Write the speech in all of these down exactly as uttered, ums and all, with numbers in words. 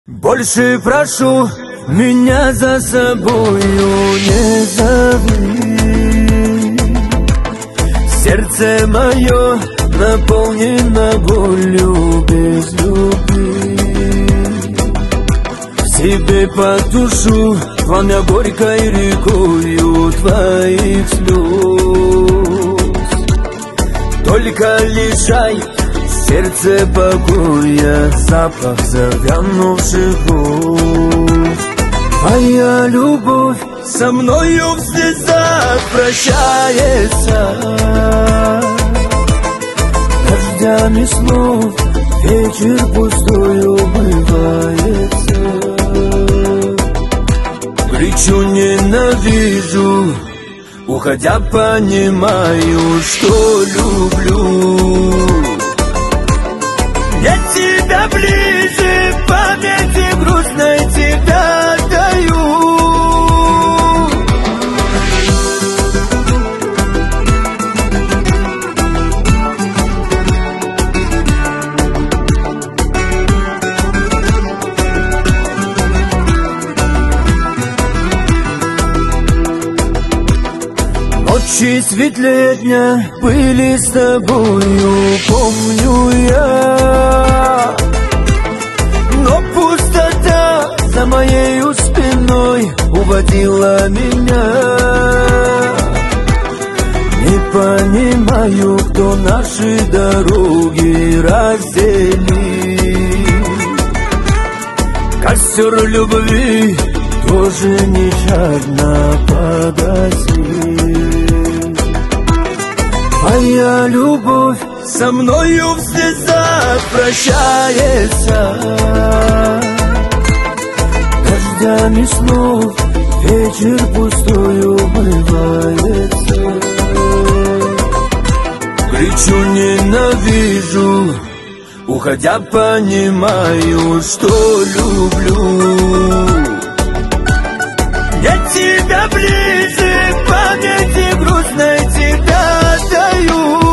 Больше прошу, меня за собою не зови. Сердце мое наполнено болью без любви. В себе потушу пламя горькой рекою твоих слез. Только лишай сердце покоя запах завянувших губ. Твоя любовь со мною в слезах прощается. Дождями слов вечер пустою бывается. Кричу, ненавижу, уходя понимаю, что люблю. Я тебя ближе, памяти грустной тебя даю. Ночи светлее дня были с тобою, помню я. Но пустота за моей спиной уводила меня. Не понимаю, кто наши дороги разделил. Костер любви тоже нещадно погасил. Моя любовь со мною в слезах прощается. Дождями слов вечер пустою бывается. Кричу, ненавижу, уходя понимаю, что люблю. Я тебя ближе, памяти грустной тебя даю.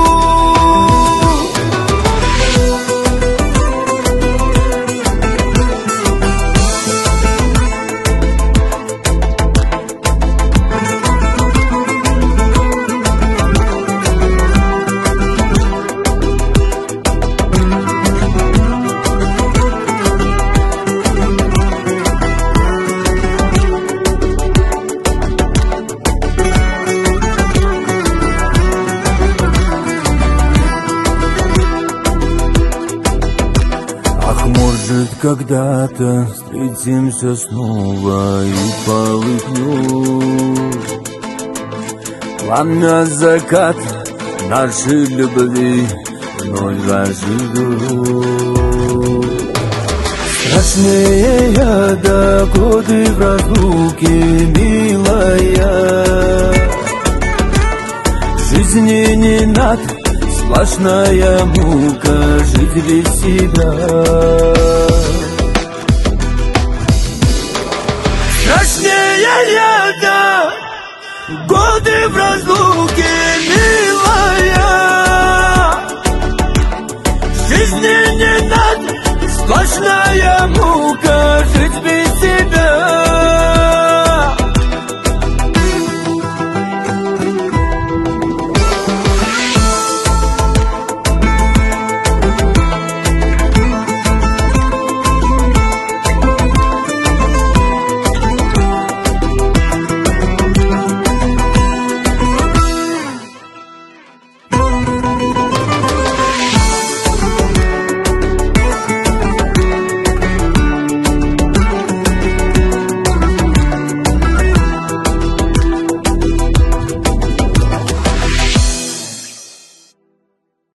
Может, когда-то встретимся снова и полыхнет пламя заката нашей любви вновь оживет. Страшнее яда годы в разлуке, милая. Жизни не надо, сплошная мука жить без себя. Страшнее яда годы в разлуке, милая. Жизни не надо, сплошная мука